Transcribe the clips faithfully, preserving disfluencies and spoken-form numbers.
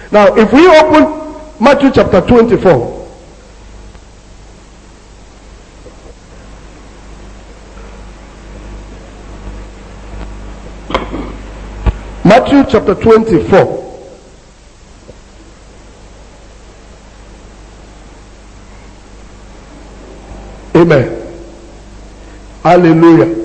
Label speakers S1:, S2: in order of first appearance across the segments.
S1: Now, if we open Matthew chapter twenty-four, Matthew chapter twenty-four. Amen. Hallelujah.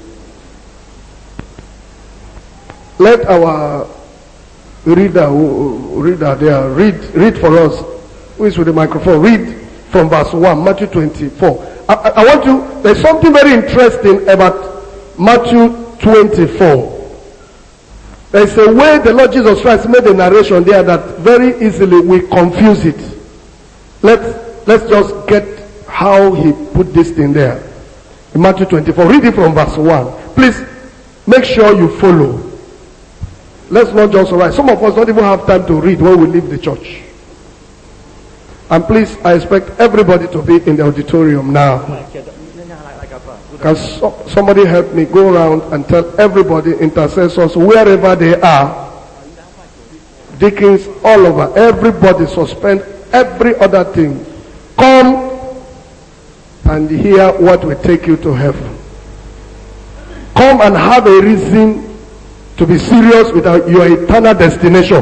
S1: Let our reader who reader there read read for us. Who is with the microphone? Read from verse one, Matthew twenty-four. I, I, I want you, there's something very interesting about Matthew twenty-four. There's a way the Lord Jesus Christ made a narration there that very easily we confuse it. Let's let's just get how he put this thing there. In Matthew twenty-four. Read it from verse one. Please make sure you follow. Let's not just write. Some of us don't even have time to read when we leave the church. And please, I expect everybody to be in the auditorium now. Can so, somebody help me go around and tell everybody, intercessors, wherever they are, deacons all over, everybody suspend every other thing. Come and hear what will take you to heaven. Come and have a reason to be serious with your eternal destination.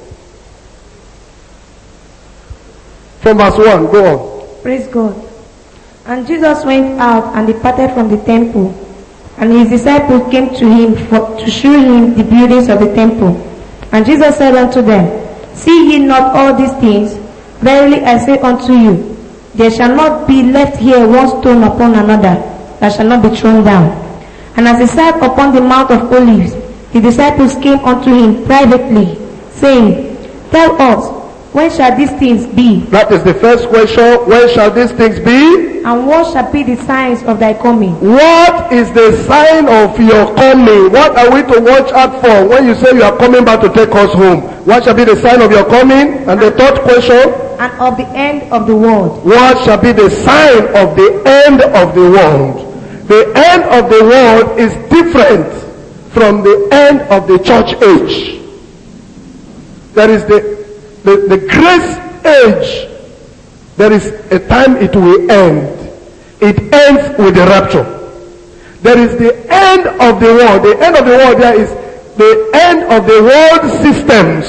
S1: From verse one, go on.
S2: Praise God. And Jesus went out and departed from the temple, and his disciples came to him for, to shew him the buildings of the temple. And Jesus said unto them, See ye not all these things? Verily I say unto you, there shall not be left here one stone upon another that shall not be thrown down. And as he sat upon the Mount of Olives, the disciples came unto him privately, saying, Tell us, when shall these things be?
S1: That is the first question. When shall these things be?
S2: And what shall be the signs of thy coming?
S1: What is the sign of your coming? What are we to watch out for when you say you are coming back to take us home? What shall be the sign of your coming? And the third question?
S2: And of the end of the world.
S1: What shall be the sign of the end of the world? The end of the world is different from the end of the church age. There is the The, the grace age, there is a time it will end. It ends with the rapture. There is the end of the world. The end of the world there is the end of the world systems.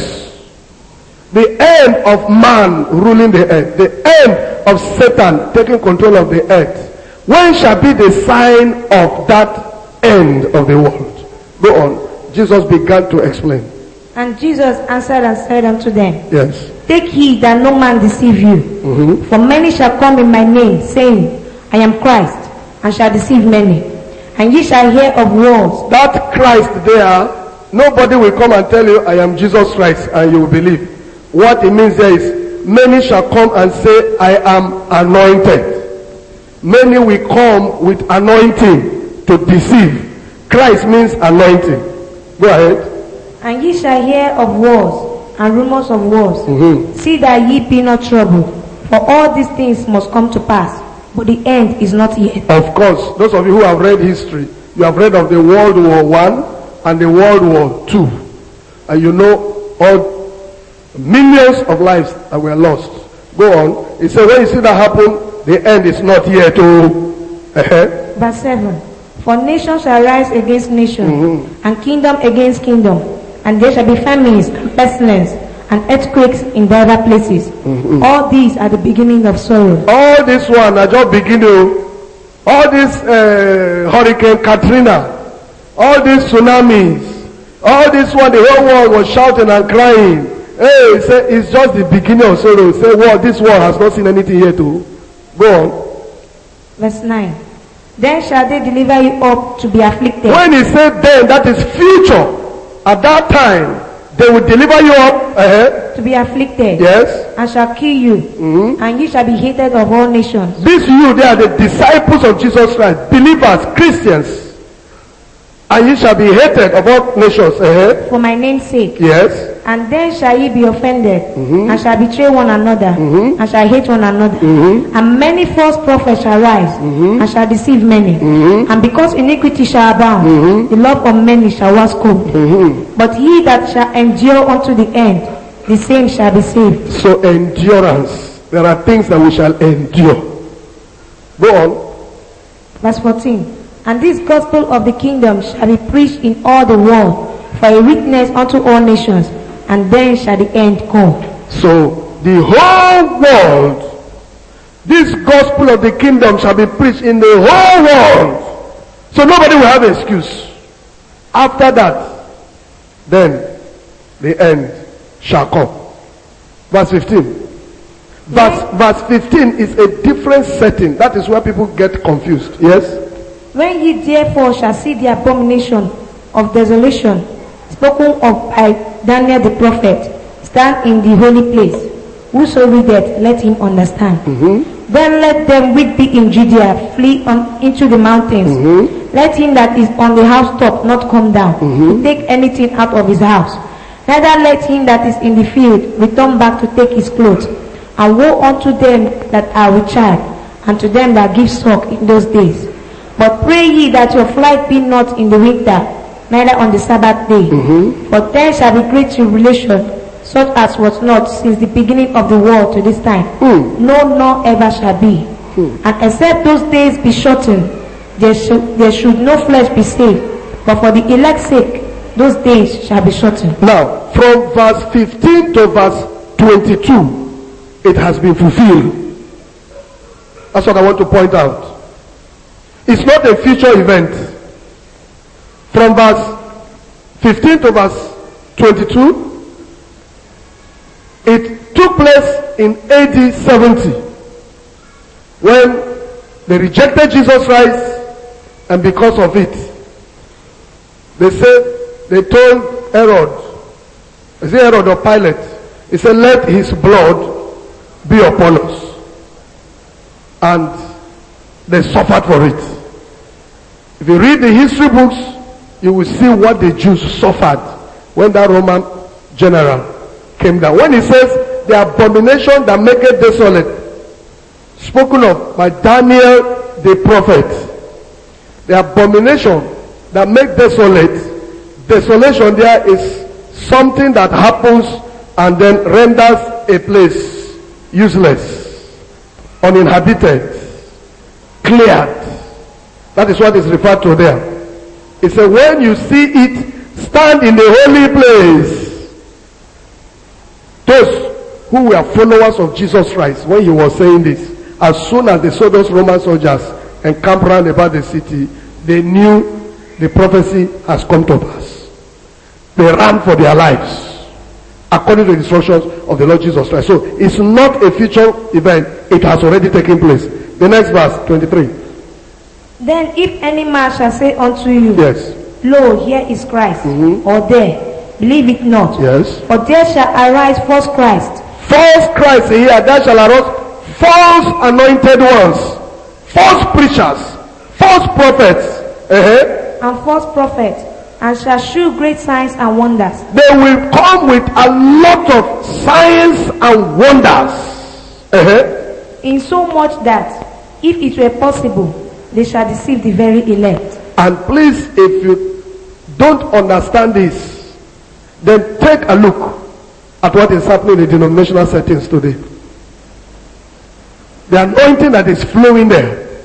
S1: The end of man ruling the earth. The end of Satan taking control of the earth. When shall be the sign of that end of the world? Go on. Jesus began to explain.
S2: And Jesus answered and said unto them,
S1: Yes.
S2: Take heed that no man deceive you.
S1: Mm-hmm.
S2: For many shall come in my name, saying, I am Christ, and shall deceive many. And ye shall hear of wars.
S1: That Christ there, nobody will come and tell you, I am Jesus Christ, and you will believe. What it means there is, many shall come and say, I am anointed. Many will come with anointing to deceive. Christ means anointing. Go ahead.
S2: And ye shall hear of wars, and rumors of wars.
S1: Mm-hmm.
S2: See that ye be not troubled, for all these things must come to pass, but the end is not yet.
S1: Of course, those of you who have read history, you have read of the World War One and the World War Two, and you know all millions of lives that were lost. Go on. He said, when you see that happen, the end is not yet. Oh, uh-huh.
S2: Verse seven. For nation shall rise against nation, mm-hmm. and kingdom against kingdom. And there shall be famines and pestilence and earthquakes in divers places. Mm-hmm. All these are the beginning of sorrow.
S1: All this one are just beginning. All this uh, Hurricane Katrina, all these tsunamis, all this one, the whole world was shouting and crying. Hey, say it's just the beginning of sorrow. Say, well, this world has not seen anything yet. Too. Go on.
S2: Verse nine. Then shall they deliver you up to be afflicted.
S1: When he said then, that is future. At that time, they will deliver you up uh-huh.
S2: to be afflicted.
S1: Yes.
S2: And shall kill you. Mm-hmm. And ye shall be hated of all nations.
S1: These you, they are the disciples of Jesus Christ, believers, Christians. And ye shall be hated of all nations. Uh-huh.
S2: For my name's sake.
S1: Yes.
S2: And then shall ye be offended,
S1: mm-hmm.
S2: and shall betray one another, mm-hmm. and shall hate one another. Mm-hmm. And many false prophets shall rise, mm-hmm. and shall deceive many. Mm-hmm. And because iniquity shall abound, mm-hmm. the love of many shall wax cold. Mm-hmm. But he that shall endure unto the end, the same shall be saved.
S1: So endurance. There are things that we shall endure. Go on.
S2: Verse fourteen. And this gospel of the kingdom shall be preached in all the world for a witness unto all nations, and then shall the end come.
S1: So the whole world, this gospel of the kingdom shall be preached in the whole world. So nobody will have an excuse. After that, then the end shall come. Verse fifteen. Verse, verse fifteen is a different setting. That is where people get confused. Yes?
S2: When ye therefore shall see the abomination of desolation spoken of by Daniel the prophet stand in the holy place, whoso readeth, let him understand. Mm-hmm. Then let them which be in Judea flee on into the mountains. Mm-hmm. Let him that is on the housetop not come down mm-hmm. to take anything out of his house. Neither let him that is in the field return back to take his clothes. And woe unto them that are with child, and to them that give suck in those days. But pray ye that your flight be not in the winter, neither on the Sabbath day. Mm-hmm. For then shall be great tribulation, such as was not since the beginning of the world to this time. Mm. No, nor ever shall be. Mm. And except those days be shortened, there should, there should no flesh be saved. But for the elect's sake, those days shall be shortened.
S1: Now, from verse fifteen to verse twenty-two, it has been fulfilled. That's what I want to point out. It's not a future event. From verse fifteen to verse twenty-two, it took place in A D seventy when they rejected Jesus Christ, and because of it, they said, they told Herod, is it Herod or Pilate? He said, let his blood be upon us. And they suffered for it. If you read the history books, you will see what the Jews suffered when that Roman general came down. When he says, the abomination that maketh desolate, spoken of by Daniel the prophet, the abomination that makes desolate, desolation there is something that happens and then renders a place useless, uninhabited, cleared. That is what is referred to there. It says, when you see it, stand in the holy place. Those who were followers of Jesus Christ, when he was saying this, as soon as they saw those Roman soldiers encamp round about the city, they knew the prophecy has come to pass. They ran for their lives, according to the instructions of the Lord Jesus Christ. So it's not a future event, it has already taken place. The next verse, twenty-three.
S2: Then if any man shall say unto you,
S1: yes,
S2: lo, here is Christ, mm-hmm. or there, believe it not.
S1: Yes.
S2: For there shall arise false Christ.
S1: False Christ here, there shall arise false anointed ones, false preachers, false prophets, uh-huh.
S2: and false prophets, and shall shew great signs and wonders.
S1: They will come with a lot of signs and wonders. Uh-huh.
S2: In so much that, if it were possible, they shall deceive the very elect.
S1: And please, if you don't understand this, then take a look at what is happening in the denominational settings today. The anointing that is flowing there.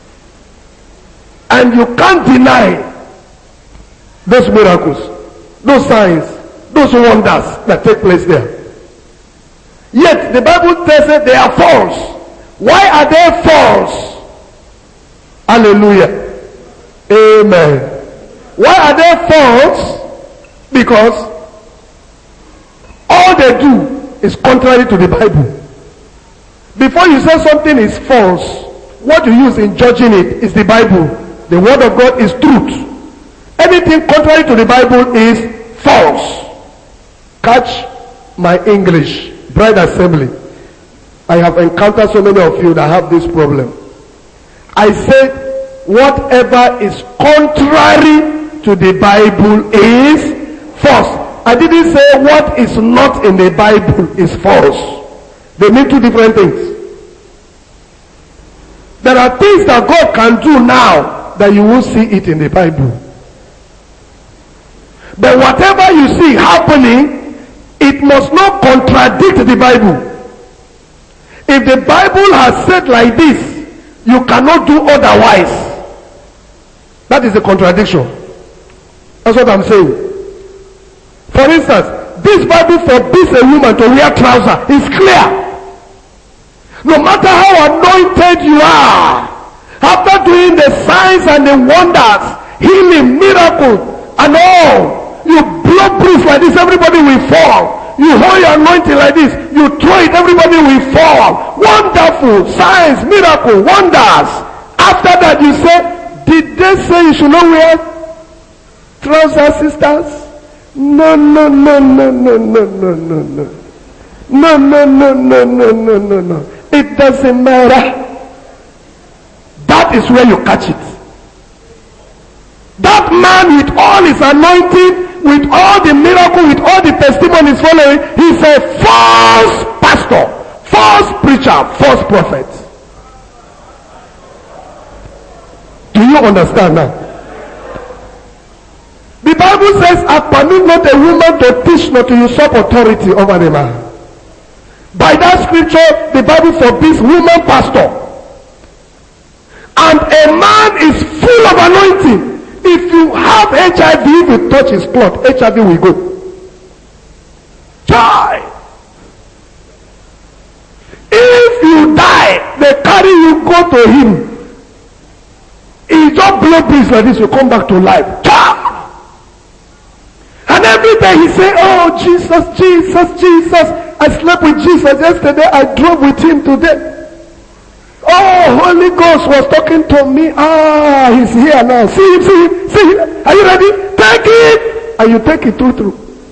S1: And you can't deny those miracles, those signs, those wonders that take place there. Yet the Bible tells us they are false. Why are they false? Hallelujah. Amen. Why are they false? Because all they do is contrary to the Bible. Before you say something is false, what you use in judging it is the Bible. The word of God is truth. Anything contrary to the Bible is false. Catch my English. Bride Assembly. I have encountered so many of you that have this problem. I said, whatever is contrary to the Bible is false. I didn't say what is not in the Bible is false. They mean two different things. There are things that God can do now that you won't see it in the Bible. But whatever you see happening it must not contradict the Bible. If the Bible has said like this, you cannot do otherwise. That is a contradiction. That's what I'm saying. For instance, this Bible forbids a woman to wear trousers. It's clear. No matter how anointed you are, after doing the signs and the wonders, healing, miracles, and all, you blow breeze like this, everybody will fall. You hold your anointing like this, you throw it, everybody will fall. Wonderful signs, miracles, wonders. After that, you say, did they say you should not wear trousers, sisters? No, no, no, no, no, no, no, no, no. No, no, no, no, no, no, no, no. It doesn't matter. That is where you catch it. That man with all his anointing, with all the miracle, with all the testimonies following, he's a false pastor, false preacher, false prophet. Do you understand now? The Bible says, I permit not a woman to teach nor to usurp authority over the man. By that scripture, the Bible forbids woman pastor. And a man is full of anointing. If you have H I V, if you touch his cloth, H I V will go. Die. If you die, they carry you, go to him. He just blow breeze like this, you come back to life. Die. And every day he say, oh, Jesus, Jesus, Jesus. I slept with Jesus yesterday. I drove with him today. Oh, Holy Ghost was talking to me. Ah, he's here now. See him, see him, see him. Are you ready? Take it. And you take it through, through.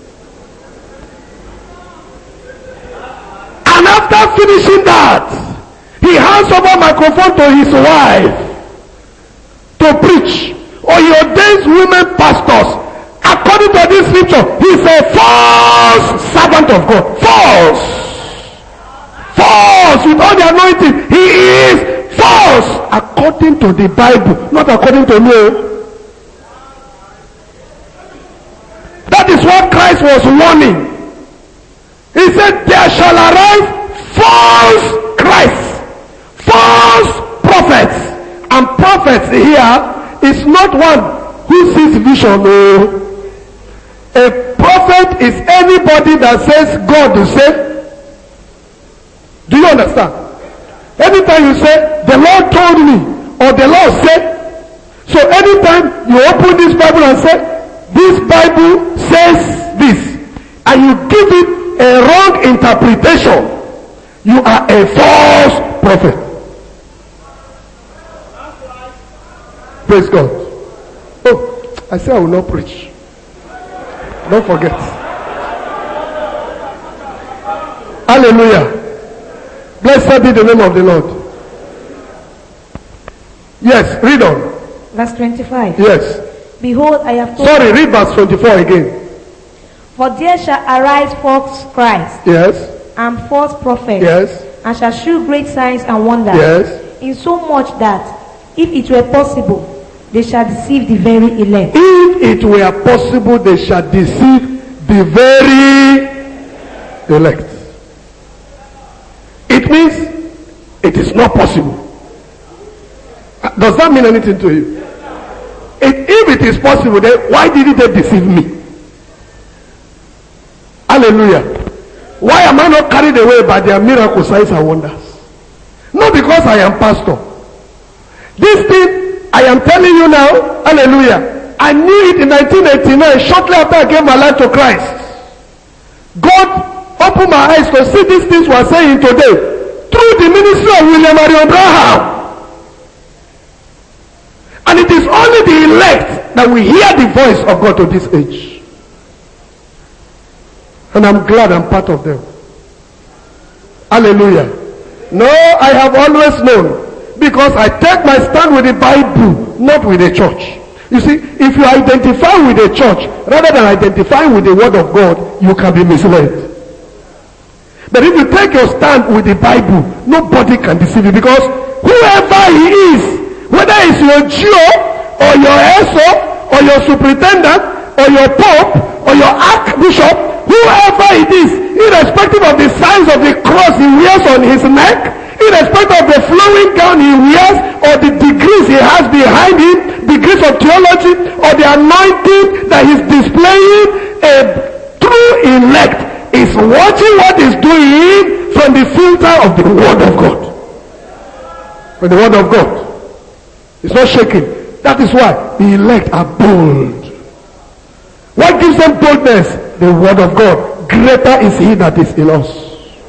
S1: And after finishing that, he hands over microphone to his wife to preach. Or he ordains women pastors. According to this scripture, he's a false servant of God. False. False. With all the anointing, he is false. According to the Bible, not according to me. That is what Christ was warning. He said, there shall arise false Christ, false prophets. And prophets here is not one who sees vision. No. A prophet is anybody that says God will say. Do you understand? Anytime you say, the Lord told me, or the Lord said, so anytime you open this Bible and say, this Bible says this, and you give it a wrong interpretation, you are a false prophet. Praise God. Oh, I say I will not preach. Don't forget. Hallelujah. Blessed be the name of the Lord. Yes, read on.
S2: Verse twenty-five.
S1: Yes.
S2: Behold, I have told
S1: Sorry, read verse twenty-four again.
S2: For there shall arise false Christ.
S1: Yes.
S2: And false prophets.
S1: Yes.
S2: And shall shew great signs and wonders.
S1: Yes.
S2: In so much that, if it were possible, they shall deceive the very elect.
S1: If it were possible, they shall deceive the very elect. It means it is not possible. Does that mean anything to you? It, if it is possible, then why did they deceive me? Hallelujah. Why am I not carried away by their miracle signs and wonders? Not because I am pastor. This thing I am telling you now, hallelujah, I knew it in nineteen eighty-nine, shortly after I gave my life to Christ. God opened my eyes to see these things we are saying today through the ministry of William Marion Branham. And it is only the elect that will hear the voice of God to this age. And I'm glad I'm part of them. Hallelujah. No, I have always known. Because I take my stand with the Bible, not with the church. You see, if you identify with the church rather than identifying with the word of God, you can be misled. But if you take your stand with the Bible, nobody can deceive you, because whoever he is, whether it's your Jew or your S O or your superintendent or your pope or your archbishop whoever it is, irrespective of the size of the cross he wears on his neck, irrespective of the flowing gown he wears, or the degrees he has behind him, degrees of theology, or the anointing that he's displaying, a true elect is watching what he's doing from the filter of the word of God. From the word of God. It's not shaking. That is why the elect are bold. What gives them boldness? The word of God. Greater is he that is in us.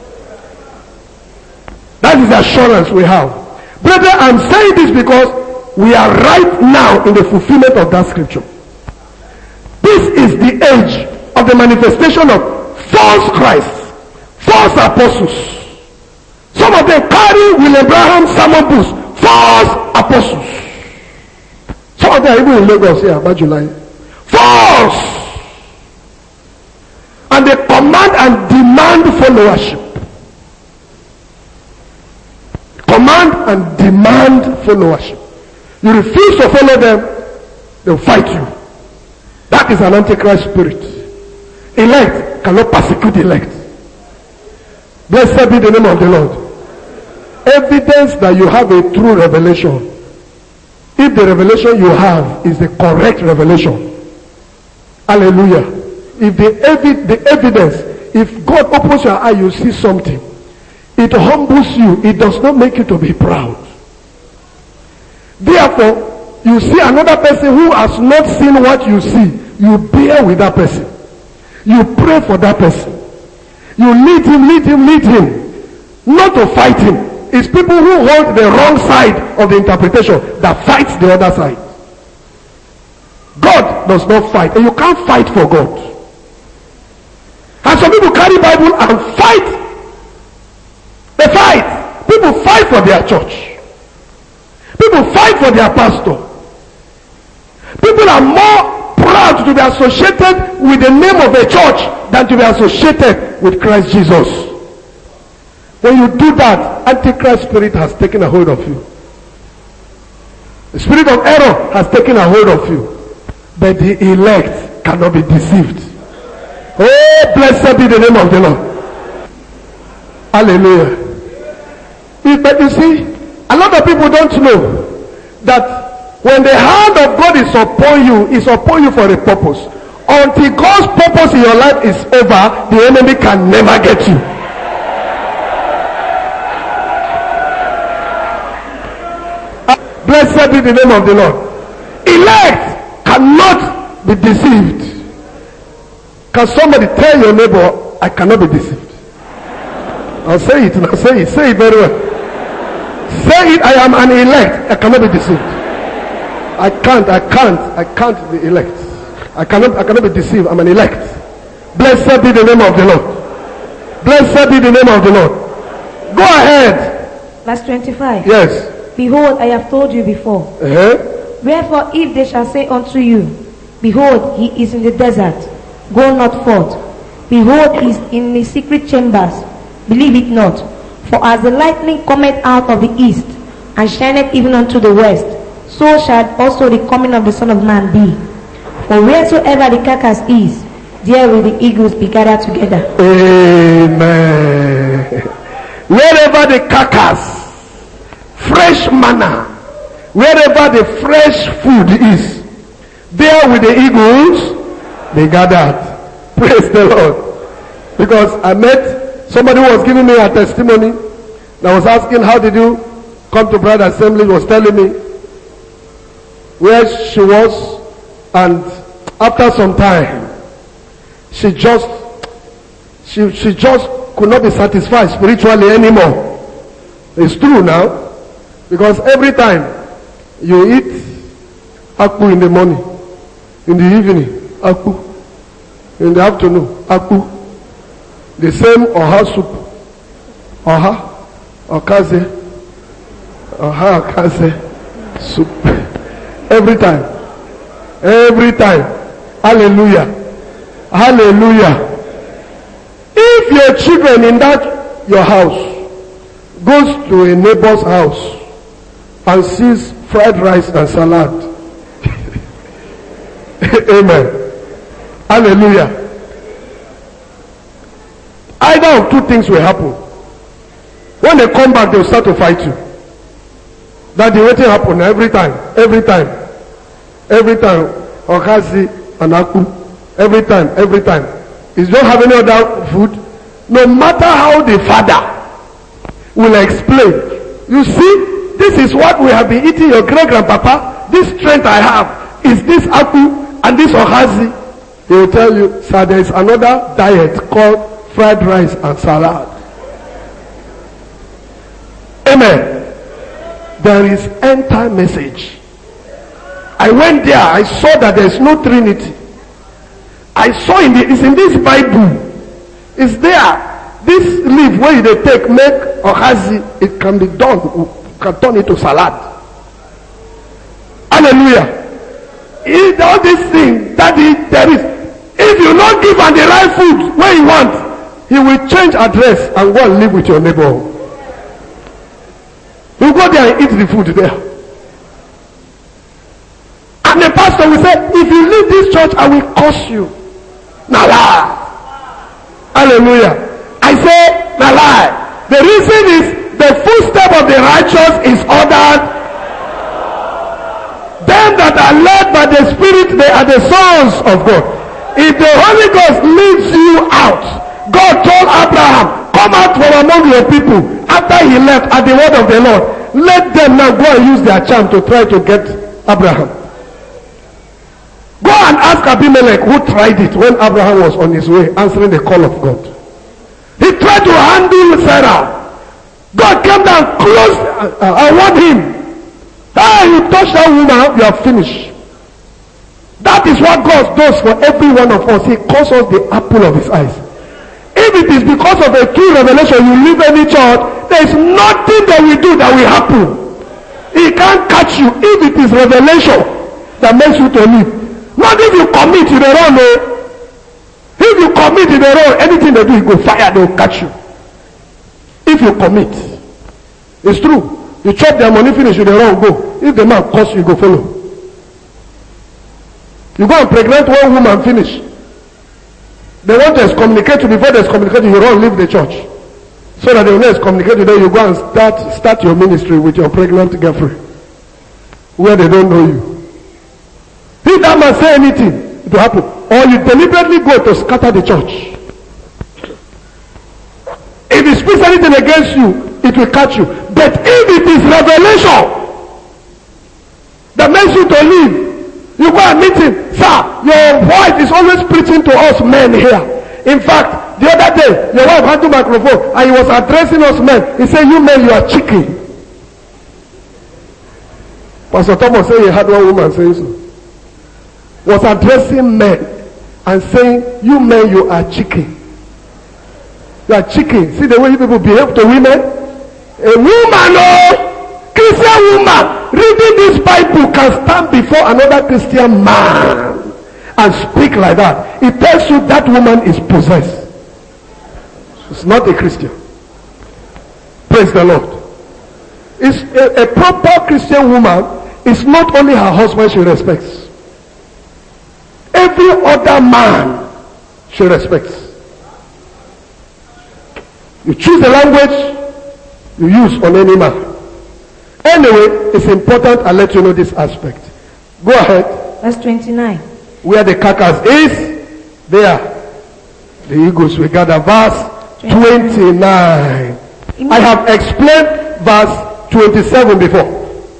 S1: That is the assurance we have. Brethren, I'm saying this because we are right now in the fulfillment of that scripture. This is the age of the manifestation of false Christs, false apostles. Some of them carry William Branham sermon books, false apostles. Some of them are even in Lagos here, about July. False. And they command and demand followership. Command and demand followership. You refuse to follow them, they'll fight you. That is an antichrist spirit. Elect cannot persecute elect. Blessed be the name of the Lord. Evidence that you have a true revelation. If the revelation you have is the correct revelation. Hallelujah. If the, evi- the evidence, if God opens your eye, you see something. It humbles you. It does not make you to be proud. Therefore, you see another person who has not seen what you see. You bear with that person. You pray for that person. You lead him, lead him, lead him. Not to fight him. It's people who hold the wrong side of the interpretation that fights the other side. God does not fight. And you can't fight for God. And some people carry Bible and fight. They fight. People fight for their church. People fight for their pastor. People are more proud to be associated with the name of a church than to be associated with Christ Jesus. When you do that, Antichrist spirit has taken a hold of you. The spirit of error has taken a hold of you. But the elect cannot be deceived. Oh, blessed be the name of the Lord. Hallelujah. But you see, a lot of people don't know that when the hand of God is upon you, it's upon you for a purpose. Until God's purpose in your life is over, the enemy can never get you. Blessed be the name of the Lord. Elect cannot be deceived. Can somebody tell your neighbor, I cannot be deceived? I'll say it now. Say it. Say it very well. Say it. I am an elect. I cannot be deceived. I can't. I can't. I can't be elect. I cannot. I cannot be deceived. I'm an elect. Blessed be the name of the Lord. Blessed be the name of the Lord. Go ahead.
S2: Verse twenty-five.
S1: Yes.
S2: Behold, I have told you before.
S1: Uh-huh.
S2: Wherefore, if they shall say unto you, behold, he is in the desert, go not forth. Behold, he is in the secret chambers, believe it not. For as the lightning cometh out of the east, and shineth even unto the west, so shall also the coming of the Son of Man be. For wheresoever the carcass is, there will the eagles be gathered together.
S1: Amen. Wherever the carcass, fresh manna, wherever the fresh food is, there will the eagles be gathered. Praise the Lord. Because I met somebody who was giving me a testimony. And I was asking, how did you come to Bride Assembly? He was telling me where she was, and after some time she just she she just could not be satisfied spiritually anymore. It's true now. Because every time you eat akpu in the morning, in the evening, akpu, in the afternoon, akpu, the same oha soup, oha, okaze, oha, okaze, soup, every time, every time, hallelujah, hallelujah. If your children in that your house goes to a neighbor's house and sees fried rice and salad. Amen. Hallelujah. Either of two things will happen. When they come back, they'll start to fight you. That the waiting happen every time, every time, every time. Okazi and Aku, every time, every time. Is don't have any other food. No matter how the father will explain. You see, this is what we have been eating, your great grandpapa. This strength I have is this Aku and this Okazi. They will tell you, sir, there is another diet called fried rice and salad. Amen. There is end time message. I went there, I saw that there is no Trinity. I saw in the, it's in this Bible. It's there. This leaf where they take, make okazi, it can be done, can turn into salad. Hallelujah. It, all these things that it, there is. If you not give him the right food where you want, he will change address and go and live with your neighbor. You go there and eat the food there. And the pastor will say, if you leave this church, I will curse you. Now lie. Hallelujah. I say, now lie. The reason is the footstep of the righteous is ordered. Them that are led by the Spirit, they are the sons of God. If the Holy Ghost leads you out, God told Abraham, come out from among your people. After he left at the word of the Lord, let them now go and use their charm to try to get Abraham. Go and ask Abimelech who tried it when Abraham was on his way answering the call of God. He tried to handle Sarah. God came down close uh, uh, and warned him. Ah, you touch that woman, you are finished. That is what God does for every one of us. He calls us the apple of his eyes. If it is because of a true revelation you leave any church, there is nothing that we do that will happen. He can't catch you if it is revelation that makes you to leave. Not if you commit in the wrong way. If you commit in the wrong, anything they do, you go fire, they will catch you. If you commit. It's true. You chop their money, finish with the wrong, go. If the man calls you, go follow. You go and pregnant one woman, finish. They want to excommunicate you. Before they excommunicate you, you run, leave the church. So that they will not excommunicate you, then you go and start, start your ministry with your pregnant girlfriend. Where they don't know you. If that man say anything, it will happen. Or you deliberately go to scatter the church. If he speaks anything against you, it will catch you. But if it is revelation that makes you to leave, you go and meet him. Sir, your wife is always preaching to us men here. In fact, the other day, your wife had the microphone and he was addressing us men. He said, you men, you are chicken. Pastor Thomas said he had one woman saying so. Was addressing men and saying, you men, you are chicken. You are chicken. See the way you people behave to women? A woman, oh, Christian woman, reading this Bible can stand before another Christian man and speak like that. It tells you that woman is possessed. She's not a Christian. Praise the Lord. It's a, a proper Christian woman is not only her husband she respects. Every other man she respects. You choose the language you use on any man. Anyway, it's important I let you know this aspect. Go ahead.
S2: Verse twenty-nine. Where
S1: the carcass is, there the eagles will gather. Verse twenty-nine. I have explained verse twenty-seven before.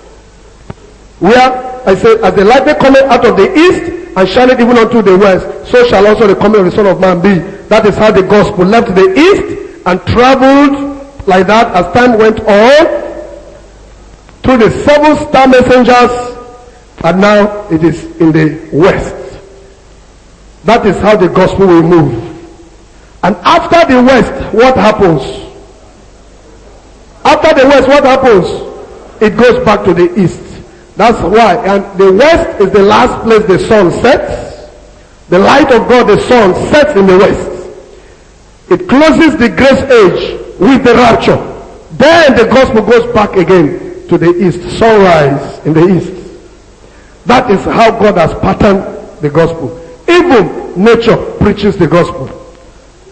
S1: Where I said, as the lightning cometh out of the east and shineth even unto the west, so shall also the coming of the Son of Man be. That is how the gospel left the east and traveled like that as time went on through the seven star messengers, and now it is in the west. That is how the gospel will move. And after the west, what happens? After the west, what happens? It goes back to the east. That's why. And the west is the last place the sun sets. The light of God, the sun, sets in the west. It closes the grace age with the rapture. Then the gospel goes back again to the east. Sunrise in the east. That is how God has patterned the gospel. Even nature preaches the gospel.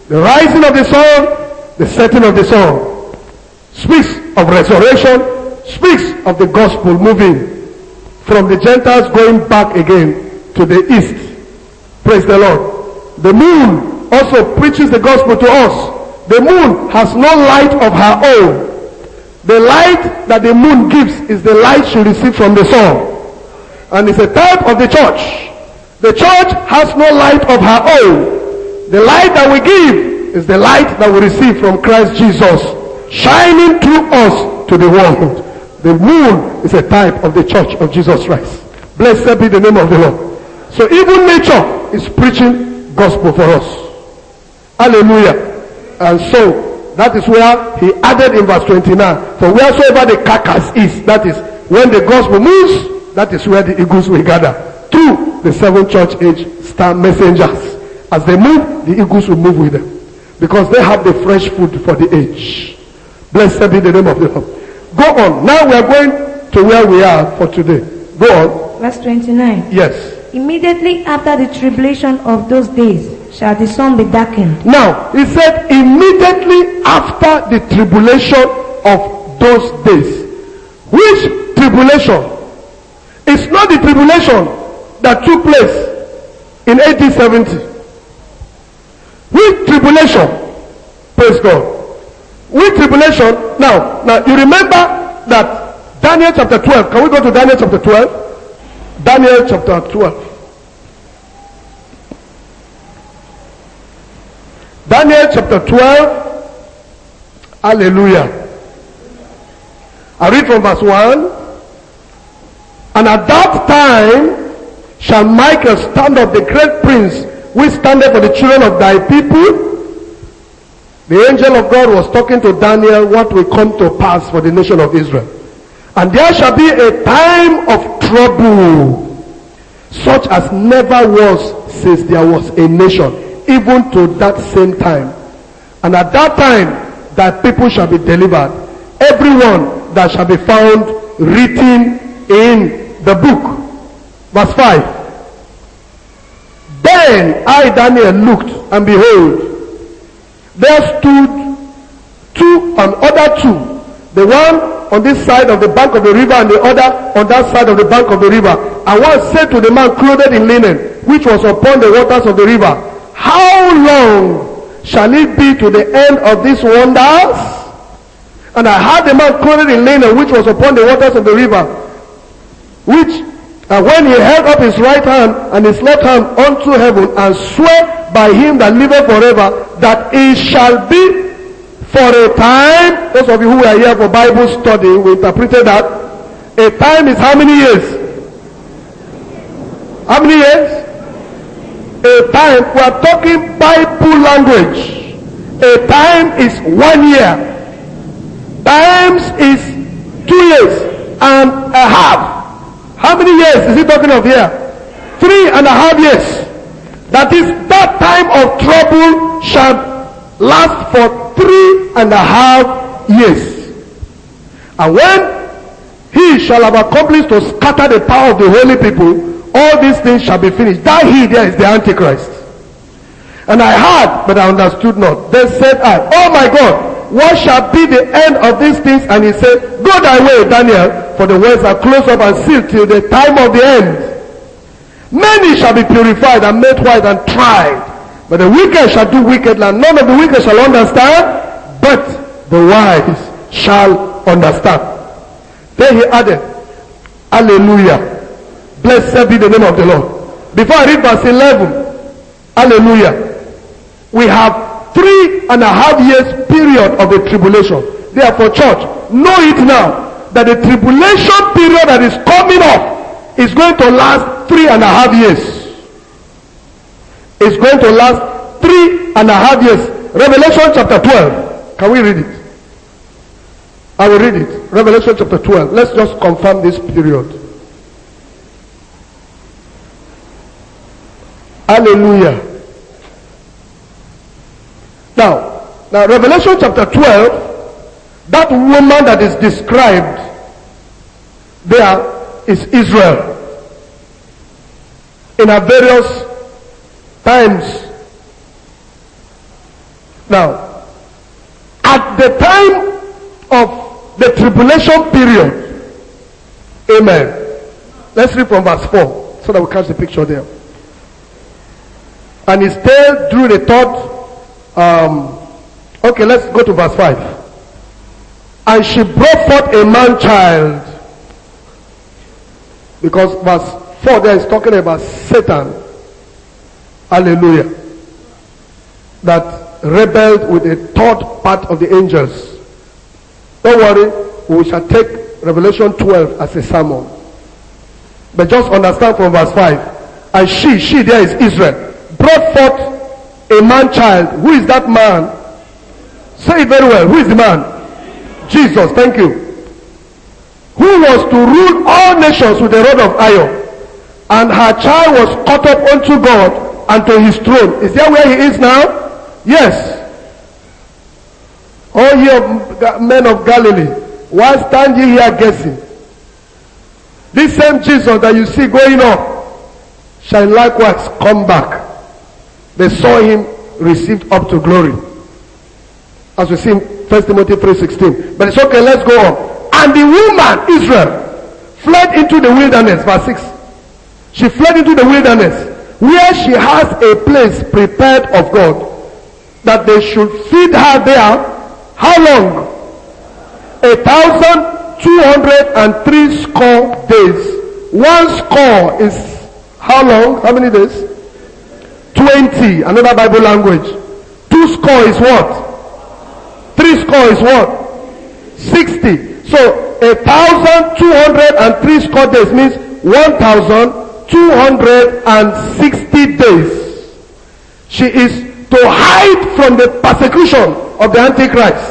S1: The rising of the sun, the setting of the sun speaks of resurrection, speaks of the gospel moving from the Gentiles going back again to the east. Praise the Lord. The moon also preaches the gospel to us. The moon has no light of her own. The light that the moon gives is the light she receives from the sun. And it's a type of the church. The church has no light of her own. The light that we give is the light that we receive from Christ Jesus, shining through us to the world. The moon is a type of the church of Jesus Christ. Blessed be the name of the Lord. So even nature is preaching gospel for us. Hallelujah. And so that is where he added in verse twenty-nine, for wheresoever the carcass is, that is when the gospel moves, that is where the eagles will gather. Through the seven church age star messengers. As they move, the eagles will move with them. Because they have the fresh food for the age. Blessed be the name of the Lord. Go on. Now we are going to where we are for today. Go on.
S2: Verse twenty-nine.
S1: Yes.
S2: Immediately after the tribulation of those days shall the sun be darkened.
S1: Now, he said immediately after the tribulation of those days. Which tribulation? It's not the tribulation that took place in eighteen seventy. Which tribulation? Praise God. Which tribulation? Now, now you remember that Daniel chapter twelve. Can we go to Daniel chapter twelve? Daniel chapter twelve. Daniel chapter twelve. Hallelujah. I read from verse one. And at that time shall Michael stand up, the great prince, which standeth for the children of thy people. The angel of God was talking to Daniel what will come to pass for the nation of Israel. And there shall be a time of trouble, such as never was since there was a nation, even to that same time. And at that time thy people shall be delivered, everyone that shall be found written in the book. Verse five. Then I, Daniel, looked, and behold, there stood two and other two, the one on this side of the bank of the river, and the other on that side of the bank of the river. And one said to the man clothed in linen, which was upon the waters of the river, how long shall it be to the end of these wonders? And I heard the man clothed in linen, which was upon the waters of the river, which and when he held up his right hand and his left hand unto heaven, and swore by him that liveth forever, that it shall be for a time. Those of you who are here for Bible study, we interpreted that. A time is how many years? How many years? A time, we are talking Bible language. A time is one year. Times is two years and a half. How many years is he talking of here? Three and a half years. That is, that time of trouble shall last for three and a half years. And when he shall have accomplished to scatter the power of the holy people, all these things shall be finished. That he there is the Antichrist. And I heard, but I understood not. Then said I, oh my God, what shall be the end of these things? And he said, go thy way, Daniel, for the words are closed up and sealed till the time of the end. Many shall be purified and made white and tried, but the wicked shall do wickedly, and none of the wicked shall understand, but the wise shall understand. Then he added, hallelujah, blessed be the name of the Lord. Before I read verse eleven, hallelujah, we have three and a half years period of the tribulation. Therefore, church, know it now that the tribulation period that is coming up is going to last three and a half years. It's going to last three and a half years. Revelation chapter twelve. Can we read it? I will read it. Revelation chapter twelve. Let's just confirm this period. Hallelujah. Now, now Revelation chapter twelve, that woman that is described there is Israel. In her various times Now, at the time of the tribulation period, amen. Let's read from verse four so that we catch the picture there. And his tail drew the thought. Um, okay, let's go to verse five. And she brought forth a man child. Because verse four there is talking about Satan. Hallelujah. That rebelled with a third part of the angels. Don't worry, we shall take Revelation twelve as a sermon. But just understand from verse five. And she, she there is Israel, brought forth a man child. Who is that man? Say it very well. Who is the man? Jesus, thank you. Who was to rule all nations with a rod of iron. And her child was caught up unto God and to his throne. Is that where he is now? Yes. All ye of men of Galilee, why stand ye here guessing? This same Jesus that you see going up shall likewise come back. They saw him received up to glory. As we see in First Timothy three sixteen. But it's okay, let's go on. And the woman, Israel, fled into the wilderness. Verse six. She fled into the wilderness, where she has a place prepared of God, that they should feed her there. How long? A thousand two hundred and three score days. One score is how long? How many days? Twenty. Another Bible language. Two score is what? Three score is what? Sixty. So a thousand two hundred and three score days means one thousand two hundred and sixty days. She is to hide from the persecution of the Antichrist.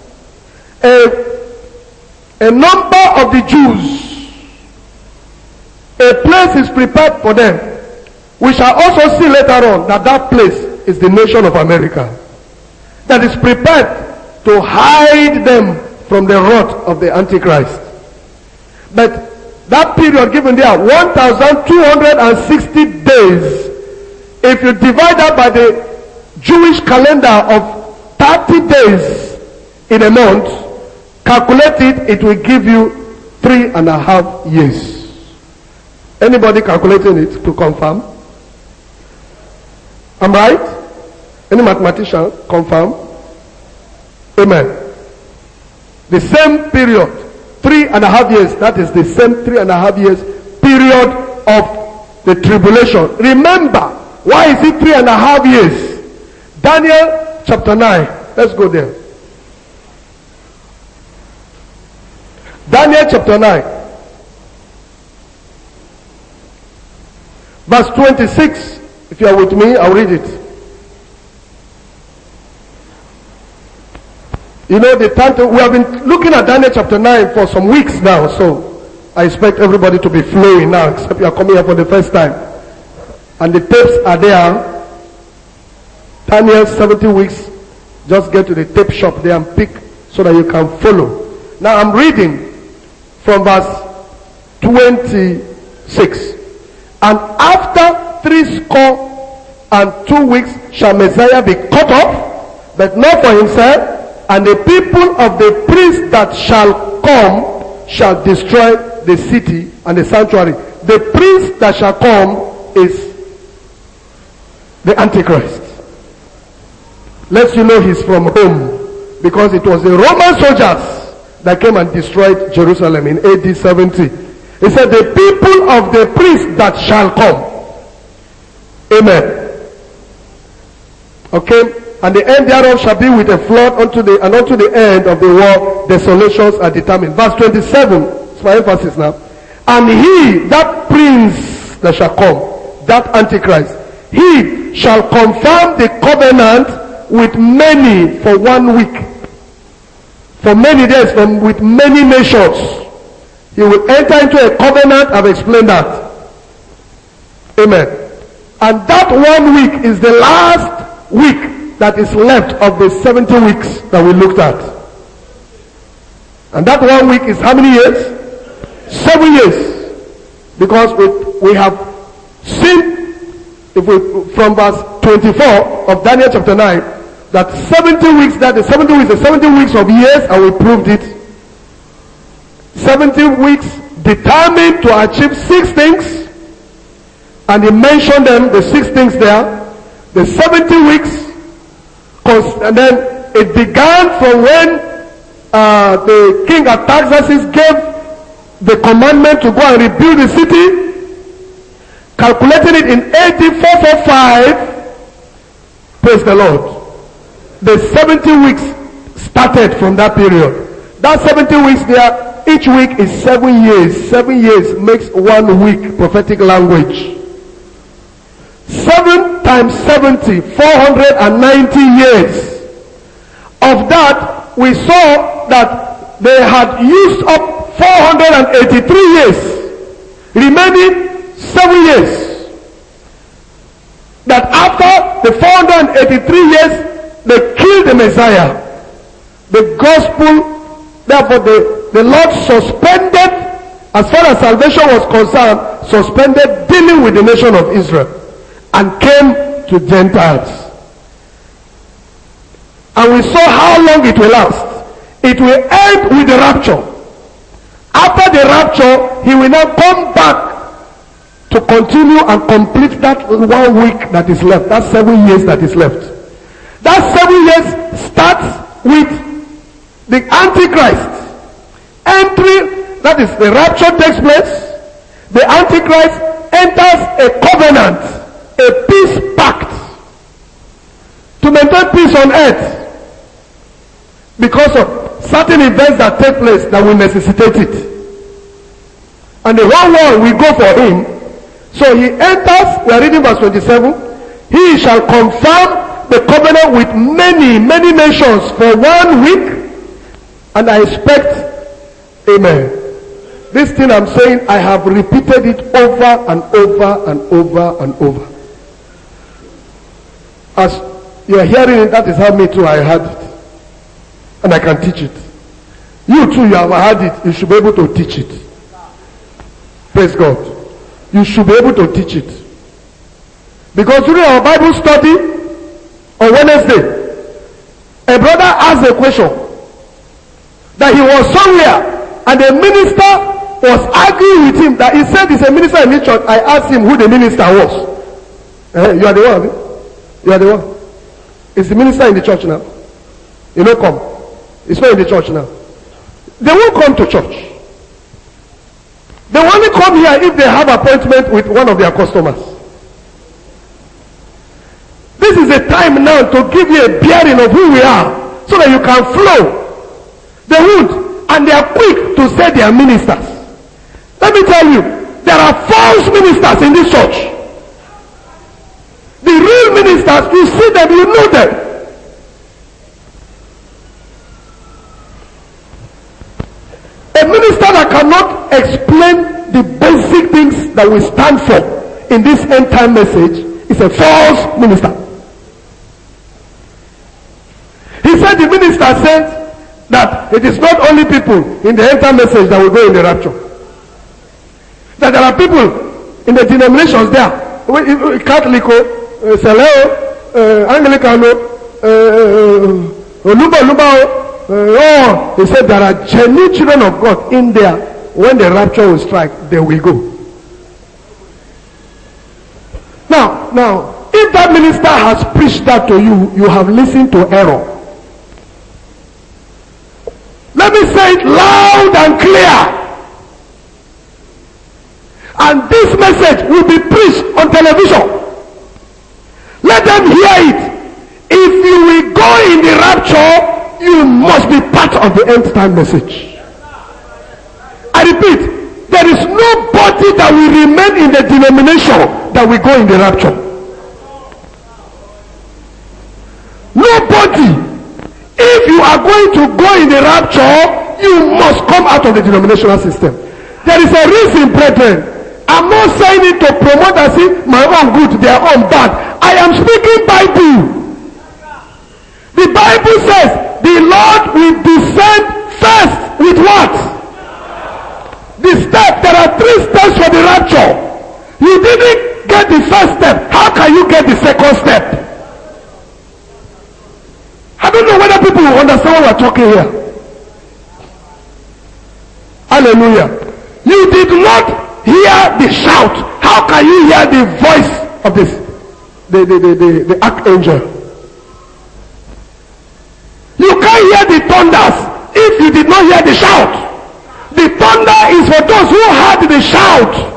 S1: A, a number of the Jews, a place is prepared for them. We shall also see later on that that place is the nation of America, that is prepared to hide them from the wrath of the Antichrist. But that period given there, one thousand two hundred sixty days, if you divide that by the Jewish calendar of thirty days in a month, calculate it, it will give you three and a half years. Anybody calculating it to confirm? Am I right? Any mathematician confirm? Amen. The same period. Three and a half years. That is the same three and a half years period of the tribulation. Remember, why is it three and a half years? Daniel chapter nine. Let's go there. Daniel chapter nine. Verse twenty-six. If you are with me, I'll read it. You know, the time to, we have been looking at Daniel chapter nine for some weeks now, so I expect everybody to be flowing now, except you are coming here for the first time. And the tapes are there. Daniel seventy weeks. Just get to the tape shop there and pick so that you can follow. Now I'm reading from verse twenty-six. And after three score and two weeks shall Messiah be cut off, but not for himself. And the people of the priest that shall come shall destroy the city and the sanctuary. The priest that shall come is the Antichrist. Lets you know he's from home, because it was the Roman soldiers that came and destroyed Jerusalem in A D seventy. He said, the people of the priest that shall come. Amen. Okay. And the end thereof shall be with a flood unto the and unto the end of the war desolations are determined. Verse twenty-seven, it's my emphasis now. And he, that prince that shall come, that Antichrist, he shall confirm the covenant with many for one week. For many days, from with many nations. He will enter into a covenant. I've explained that. Amen. And that one week is the last week that is left of the seventy weeks that we looked at. And that one week is how many years? Seven years. Because we, we have seen, if we, from verse twenty-four of Daniel chapter nine, that seventy weeks, that the seventy weeks, the seventy weeks of years, and we proved it. seventy weeks determined to achieve six things, and he mentioned them, the six things there. The seventy weeks, and then it began from when uh, the king Artaxerxes gave the commandment to go and rebuild the city, calculating it in A D four forty-five. Praise the Lord. The seventy weeks started from that period. That seventy weeks there, each week is seven years. Seven years makes one week, prophetic language. Seven times seventy, four hundred ninety years. Of that, we saw that they had used up four hundred eighty-three years, remaining seven years. That after the four hundred eighty-three years, they killed the Messiah. The gospel, therefore the, the Lord suspended, as far as salvation was concerned, suspended dealing with the nation of Israel and came to Gentiles. And we saw how long it will last. It will end with the rapture. After the rapture, he will now come back to continue and complete that one week that is left, that seven years that is left. That seven years starts with the Antichrist. Entry, that is the rapture takes place. The Antichrist enters a covenant, a peace pact to maintain peace on earth because of certain events that take place that will necessitate it. And the whole world will go for him. So he enters, we are reading verse twenty-seven, he shall confirm the covenant with many, many nations for one week, and I expect, amen. This thing I'm saying, I have repeated it over and over and over and over. As you are hearing it, that is how me too I heard it. And I can teach it. You too, you have heard it. You should be able to teach it. Praise God. You should be able to teach it. Because during our Bible study on Wednesday, a brother asked a question that he was somewhere and the minister was arguing with him that he said he's a minister in the church. I asked him who the minister was. Uh, you are the one. You are the one. Is the minister in the church now? You know, come. It's not in the church now. They won't come to church. They only come here if they have appointment with one of their customers. This is a time now to give you a bearing of who we are so that you can flow. They would, and they are quick to say they are ministers. Let me tell you, there are false ministers in this church. The real ministers, you see them, you know them. A minister that cannot explain the basic things that we stand for in this end time message is a false minister. He said the minister said that it is not only people in the end time message that will go in the rapture. That there are people in the denominations there, Catholic, uh, Celeo, uh, Anglicano, uh, Luba Luba. Uh, oh, he said there are genuine children of God in there. When the rapture will strike, they will go. Now, now, if that minister has preached that to you, you have listened to error. Let me say it loud and clear. And this message will be preached on television. Let them hear it. If you will go in the rapture, you must be part of the end time message. I repeat, there is nobody that will remain in the denomination that will go in the rapture. Nobody. If you are going to go in the rapture, you must come out of the denominational system. There is a reason, brethren. I'm not saying it to promote as if my own good, their own bad. I am speaking Bible. The Bible says the Lord will descend first with what? The step. There are three steps for the rapture. You didn't get the first step. How can you get the second step? are talking here. Hallelujah. You did not hear the shout. How can you hear the voice of this? The, the, the, the, the archangel. You can't hear the thunders if you did not hear the shout. The thunder is for those who heard the shout.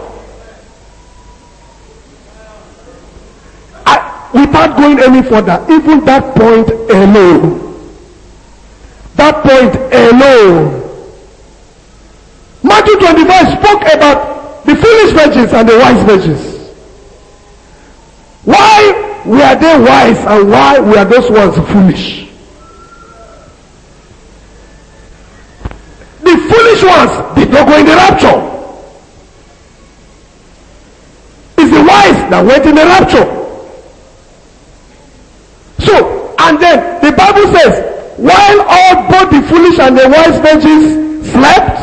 S1: I, without going any further, even that point alone, that point alone, Matthew twenty-five spoke about the foolish virgins and the wise virgins. Why were they wise and why were those ones foolish? The foolish ones did not go in the rapture. It's the wise that went in the rapture. So, and then the Bible says, while all both the foolish and the wise virgins slept,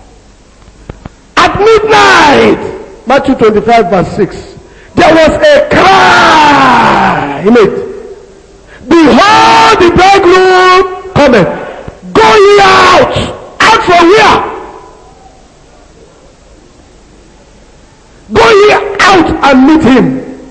S1: at midnight, Matthew twenty-five verse six, there was a cry in it. Behold, the bridegroom cometh. Go ye out. Out from here. Go ye out and meet him.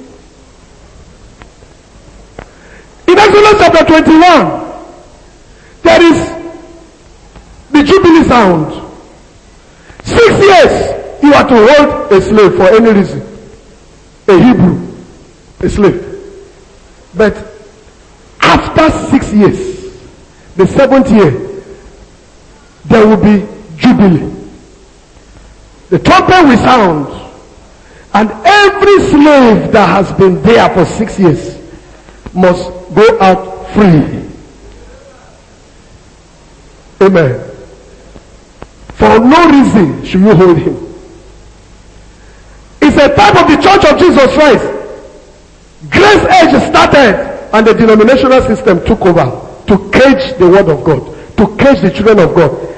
S1: In Exodus chapter twenty-one, there is the Jubilee sound. Six years you are to hold a slave for any reason. A Hebrew, a slave. But after six years, the seventh year, there will be Jubilee. The trumpet will sound, and every slave that has been there for six years must go out free. Amen. For no reason should you hold him. It's a type of the Church of Jesus Christ. Grace Age started and the denominational system took over to cage the word of God, to cage the children of God.